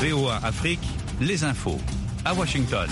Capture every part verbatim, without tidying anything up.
V O A Afrique, les infos à Washington.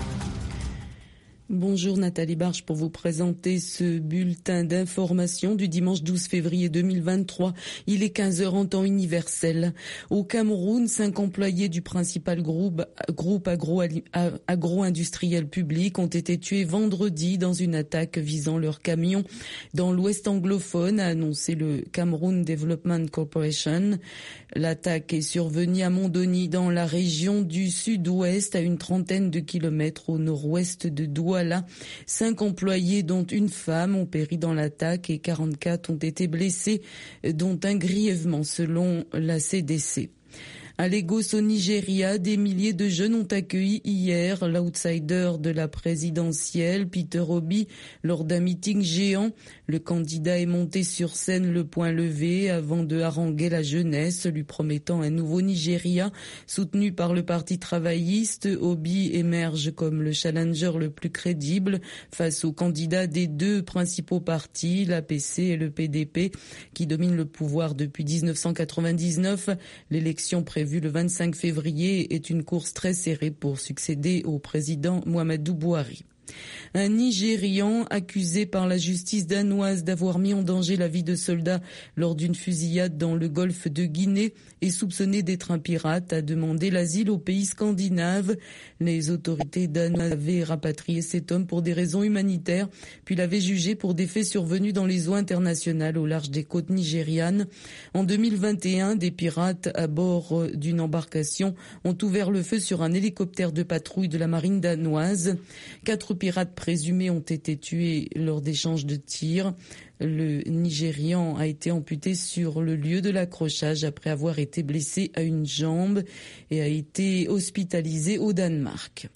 Bonjour Nathalie Barche pour vous présenter ce bulletin d'information du dimanche douze février deux mille vingt-trois. Il est quinze heures en temps universel. Au Cameroun, cinq employés du principal groupe, groupe agro, agro-industriel public ont été tués vendredi dans une attaque visant leur camion dans l'ouest anglophone, a annoncé le Cameroun Development Corporation. L'attaque est survenue à Mondoni dans la région du sud-ouest, à une trentaine de kilomètres au nord-ouest de Douala. Cinq employés, dont une femme, ont péri dans l'attaque et quarante-quatre ont été blessés, dont un grièvement, selon la C D C. À Lagos, au Nigeria, des milliers de jeunes ont accueilli hier l'outsider de la présidentielle, Peter Obi, lors d'un meeting géant. Le candidat est monté sur scène le poing levé avant de haranguer la jeunesse, lui promettant un nouveau Nigeria. Soutenu par le Parti travailliste, Obi émerge comme le challenger le plus crédible face aux candidats des deux principaux partis, l'A P C et le P D P, qui dominent le pouvoir depuis dix-neuf cent quatre-vingt-dix-neuf. L'élection prévue Vu le vingt-cinq février est une course très serrée pour succéder au président Muhammadu Buhari. Un Nigérian accusé par la justice danoise d'avoir mis en danger la vie de soldats lors d'une fusillade dans le golfe de Guinée et soupçonné d'être un pirate a demandé l'asile au pays scandinave. Les autorités danoises avaient rapatrié cet homme pour des raisons humanitaires, puis l'avaient jugé pour des faits survenus dans les eaux internationales au large des côtes nigérianes. En deux mille vingt et un, des pirates à bord d'une embarcation ont ouvert le feu sur un hélicoptère de patrouille de la marine danoise. Quatre pirates présumés ont été tués lors d'échanges de tirs. Le Nigérian a été amputé sur le lieu de l'accrochage après avoir été blessé à une jambe et a été hospitalisé au Danemark.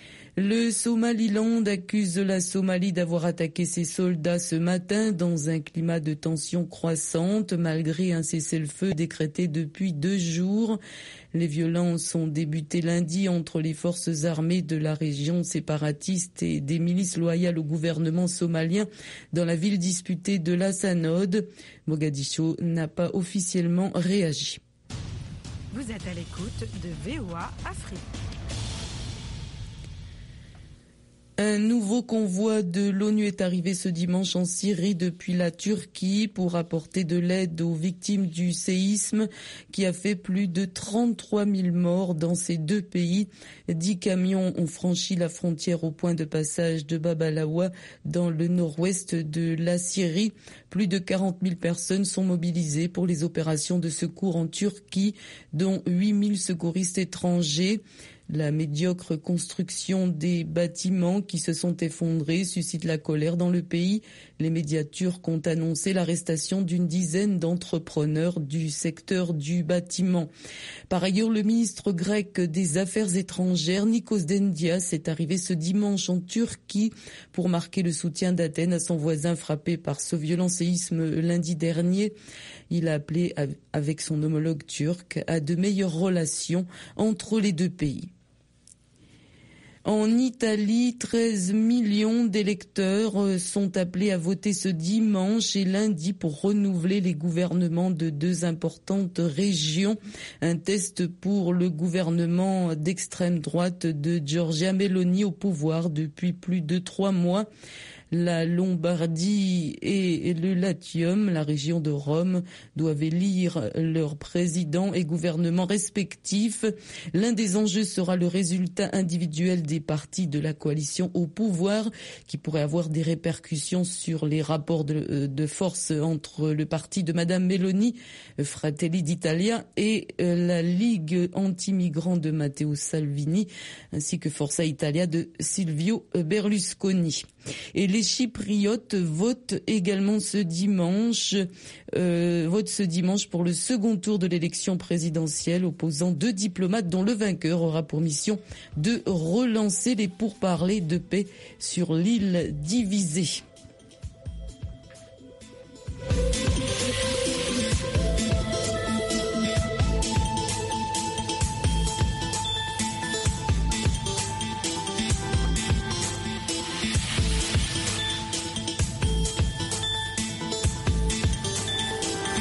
Le Somaliland accuse la Somalie d'avoir attaqué ses soldats ce matin dans un climat de tension croissante malgré un cessez-le-feu décrété depuis deux jours. Les violences ont débuté lundi entre les forces armées de la région séparatiste et des milices loyales au gouvernement somalien dans la ville disputée de la Sanod. Mogadiscio n'a pas officiellement réagi. Vous êtes à l'écoute de V O A Afrique. Un nouveau convoi de l'ONU est arrivé ce dimanche en Syrie depuis la Turquie pour apporter de l'aide aux victimes du séisme qui a fait plus de trente-trois mille morts dans ces deux pays. Dix camions ont franchi la frontière au point de passage de Bab al-Awa dans le nord-ouest de la Syrie. Plus de quarante mille personnes sont mobilisées pour les opérations de secours en Turquie, dont huit mille secouristes étrangers. La médiocre construction des bâtiments qui se sont effondrés suscite la colère dans le pays. Les médias turcs ont annoncé l'arrestation d'une dizaine d'entrepreneurs du secteur du bâtiment. Par ailleurs, le ministre grec des Affaires étrangères, Nikos Dendias, est arrivé ce dimanche en Turquie pour marquer le soutien d'Athènes à son voisin frappé par ce violent séisme lundi dernier. Il a appelé, avec son homologue turc, à de meilleures relations entre les deux pays. En Italie, treize millions d'électeurs sont appelés à voter ce dimanche et lundi pour renouveler les gouvernements de deux importantes régions. Un test pour le gouvernement d'extrême droite de Giorgia Meloni au pouvoir depuis plus de trois mois. La Lombardie et le Latium, la région de Rome, doivent élire leurs présidents et gouvernements respectifs. L'un des enjeux sera le résultat individuel des partis de la coalition au pouvoir, qui pourrait avoir des répercussions sur les rapports de, de force entre le parti de Madame Meloni, Fratelli d'Italia, et la Ligue anti-migrants de Matteo Salvini, ainsi que Forza Italia de Silvio Berlusconi. Et les Chypriotes votent également ce dimanche, euh, votent ce dimanche pour le second tour de l'élection présidentielle, opposant deux diplomates dont le vainqueur aura pour mission de relancer les pourparlers de paix sur l'île divisée.